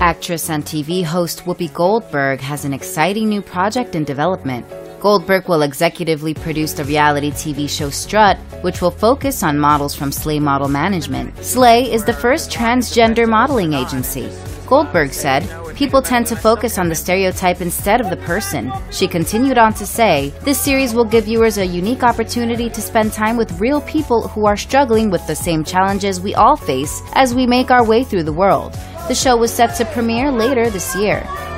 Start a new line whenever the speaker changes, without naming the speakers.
Actress and TV host Whoopi Goldberg has an exciting new project in development. Goldberg will executively produce the reality TV show Strut, which will focus on models from Slay Model Management. Slay is the first transgender modeling agency. Goldberg said, "People tend to focus on the stereotype instead of the person." She continued on to say, "This series will give viewers a unique opportunity to spend time with real people who are struggling with the same challenges we all face as we make our way through the world." The show was set to premiere later this year.